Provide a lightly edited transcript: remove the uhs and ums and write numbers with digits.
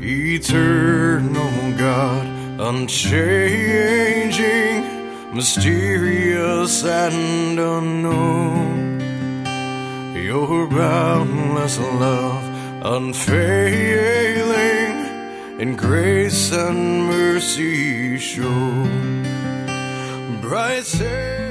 eternal God, unchanging, mysterious and unknown. Your boundless love, unfailing, in grace and mercy show. Bright